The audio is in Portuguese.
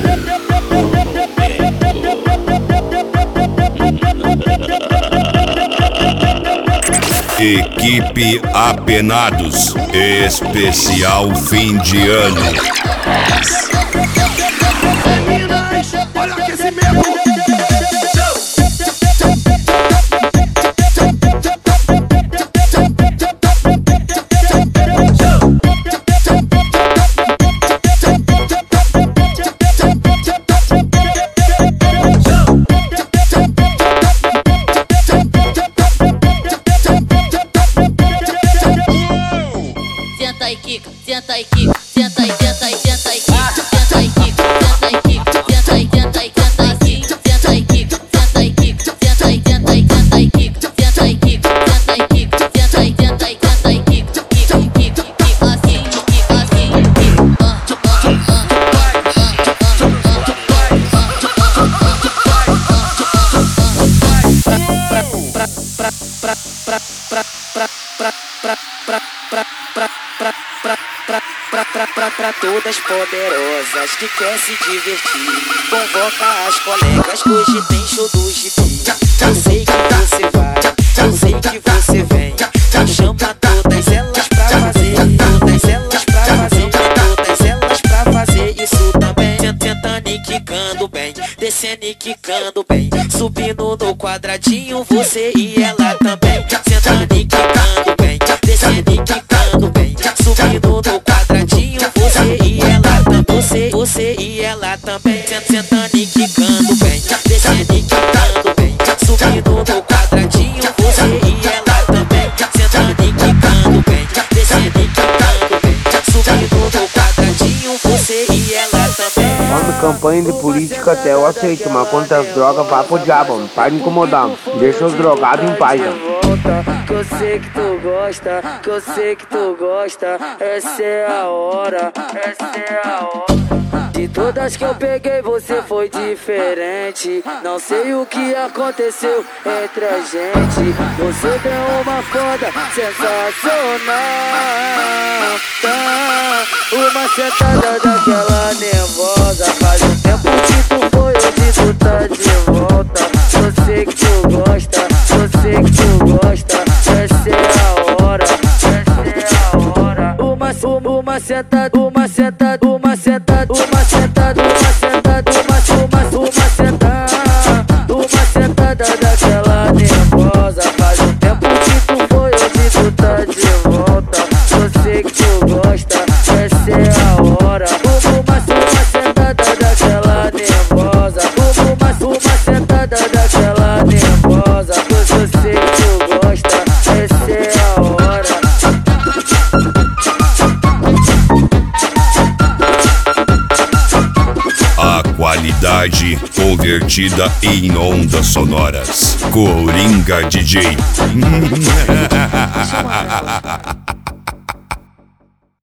Equipe Apenados, especial fim de ano. Olha o aquecimento. Senta e quica, senta e quica, senta e senta e senta e quica, senta e quica, senta e quica, senta e senta e senta e quica, senta e quica, senta e quica, senta e senta e senta e quica, senta e quica, senta e quica, senta e senta e senta e quica, quica, quica, quica assim, quica assim, Pra todas poderosas que quer se divertir, convoca as colegas, hoje tem show do Gibi. Eu sei que você vai, eu sei que você vem, chama todas elas pra fazer, todas elas pra fazer, todas elas pra fazer isso também. Sentando e quicando bem, descendo e quicando bem, subindo no quadradinho, você e ela também. Sentando e quicando bem, descendo e quicando bem, subindo no quadradinho, você e ela também. Você e ela também. Sentando e quicando bem, descendo e quicando bem, subindo no quadradinho, você e ela também. Sentando e quicando bem, descendo e quicando bem, subindo no quadradinho, você e ela também. Quando campanha de política até eu aceito, mas quando as drogas vá pro diabo, para de incomodar, deixa os drogados em paz. Que eu sei que tu gosta, que eu sei que tu gosta, essa é a hora, essa é a hora. De todas que eu peguei você foi diferente, não sei o que aconteceu entre a gente. Você deu uma foda sensacional, tá? Uma sentada daquela nervosa, faz um tempo que tu foi, hoje tu tá de volta. Eu sei que tu gosta, eu sei que tu gosta, essa é a hora, essa é a hora. Uma sentada, uma sentada, uma sentada, uma sentada, uma sentada, uma sentada, uma sentada daquela nervosa. Faz um tempo que tu foi, hoje tu tá de volta. Eu sei que tu gosta, essa é a hora. Uma sentada daquela nervosa, uma sentada daquela nervosa. Eu sei que tu gosta, essa é a hora. A qualidade convertida em ondas sonoras. Coringa DJ.